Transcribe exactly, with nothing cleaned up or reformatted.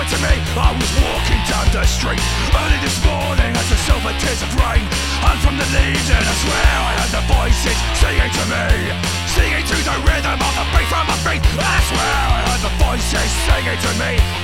to me. I was walking down the street early this morning as the silver tears of rain hung from the leaves, and I swear I heard the voices singing to me, singing to the rhythm of the beat from my feet. I swear I heard the voices singing to me.